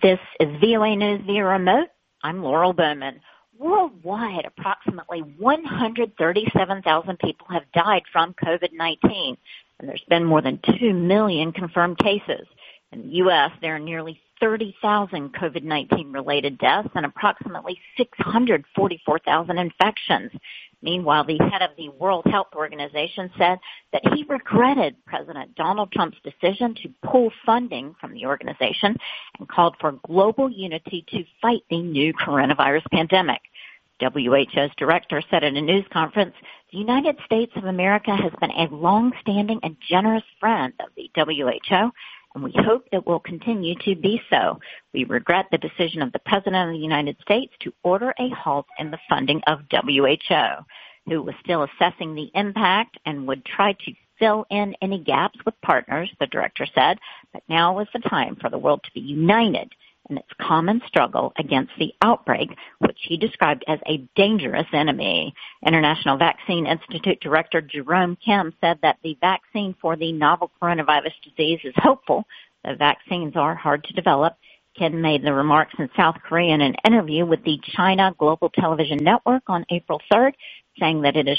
This is VOA News via remote. I'm Laurel Bowman. Worldwide, approximately 137,000 people have died from COVID-19, and there's been more than 2 million confirmed cases. In the U.S., there are nearly 30,000 COVID-19 related deaths and approximately 644,000 infections. Meanwhile, the head of the World Health Organization said that he regretted President Donald Trump's decision to pull funding from the organization and called for global unity to fight the new coronavirus pandemic. WHO's director said at a news conference, the United States of America has been a long-standing and generous friend of the WHO, and we hope it will continue to be so. We regret the decision of the President of the United States to order a halt in the funding of WHO, who was still assessing the impact and would try to fill in any gaps with partners, the director said, but now is the time for the world to be united in its common struggle against the outbreak, which he described as a dangerous enemy. International Vaccine Institute Director Jerome Kim said that the vaccine for the novel coronavirus disease is hopeful. The vaccines are hard to develop. Kim made the remarks in South Korea in an interview with the China Global Television Network on April 3rd, saying that it is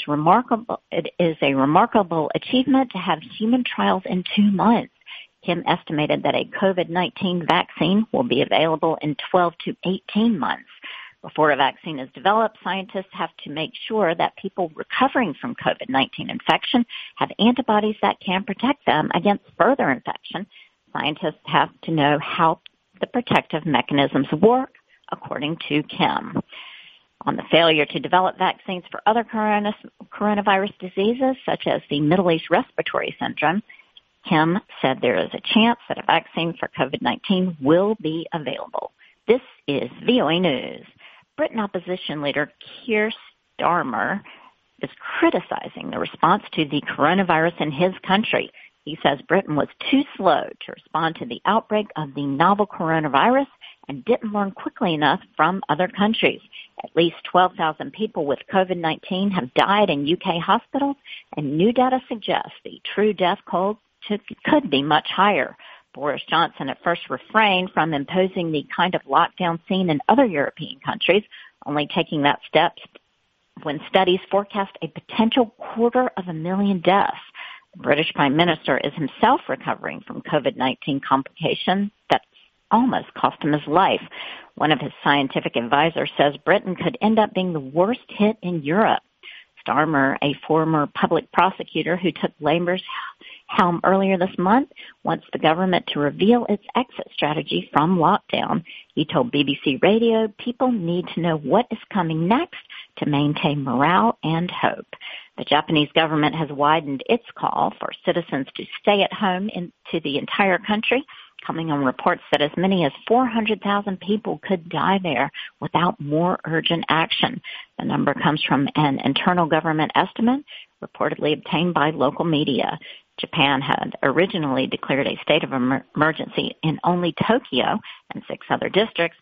a remarkable achievement to have human trials in 2 months. Kim estimated that a COVID-19 vaccine will be available in 12 to 18 months. Before a vaccine is developed, scientists have to make sure that people recovering from COVID-19 infection have antibodies that can protect them against further infection. Scientists have to know how the protective mechanisms work, according to Kim. On the failure to develop vaccines for other coronavirus diseases, such as the Middle East Respiratory Syndrome, Kim said there is a chance that a vaccine for COVID-19 will be available. This is VOA News. Britain opposition leader Keir Starmer is criticizing the response to the coronavirus in his country. He says Britain was too slow to respond to the outbreak of the novel coronavirus and didn't learn quickly enough from other countries. At least 12,000 people with COVID-19 have died in UK hospitals, and new data suggests the true death toll could be much higher. Boris Johnson at first refrained from imposing the kind of lockdown seen in other European countries, only taking that step when studies forecast a potential 250,000 deaths. The British Prime Minister is himself recovering from COVID-19 complications that almost cost him his life. One of his scientific advisors says Britain could end up being the worst hit in Europe. Starmer, a former public prosecutor who took Labour's helm earlier this month, wants the government to reveal its exit strategy from lockdown. He told BBC Radio, people need to know what is coming next to maintain morale and hope. The Japanese government has widened its call for citizens to stay at home into the entire country, coming on reports that as many as 400,000 people could die there without more urgent action. The number comes from an internal government estimate reportedly obtained by local media. Japan had originally declared a state of emergency in only Tokyo and 6 other districts.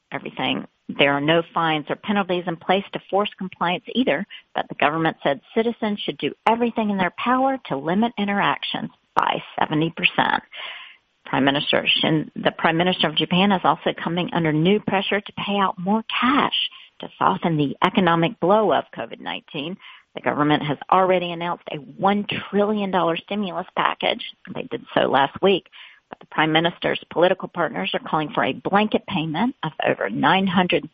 There are no fines or penalties in place to force compliance either, but the government said citizens should do everything in their power to limit interactions by 70%. The Prime Minister of Japan is also coming under new pressure to pay out more cash to soften the economic blow of COVID-19. The government has already announced a $1 trillion stimulus package. They did so last week. But the Prime Minister's political partners are calling for a blanket payment of over $930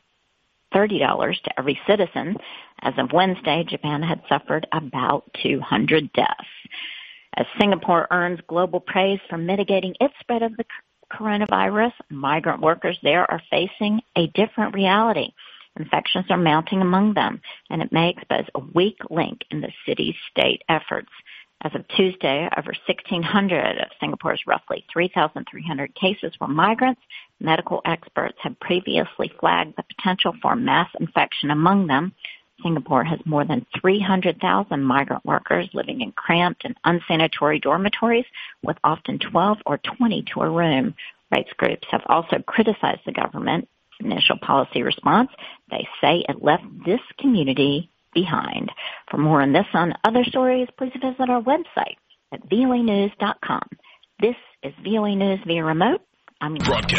to every citizen. As of Wednesday, Japan had suffered about 200 deaths. As Singapore earns global praise for mitigating its spread of the coronavirus, migrant workers there are facing a different reality. Infections are mounting among them, and it may expose a weak link in the city's state efforts. As of Tuesday, over 1,600 of Singapore's roughly 3,300 cases were migrants. Medical experts had previously flagged the potential for mass infection among them. Singapore has more than 300,000 migrant workers living in cramped and unsanitary dormitories with often 12 or 20 to a room. Rights groups have also criticized the government's initial policy response. They say it left this community behind. For more on this and other stories, please visit our website at voanews.com. This is VOA News via remote. I'm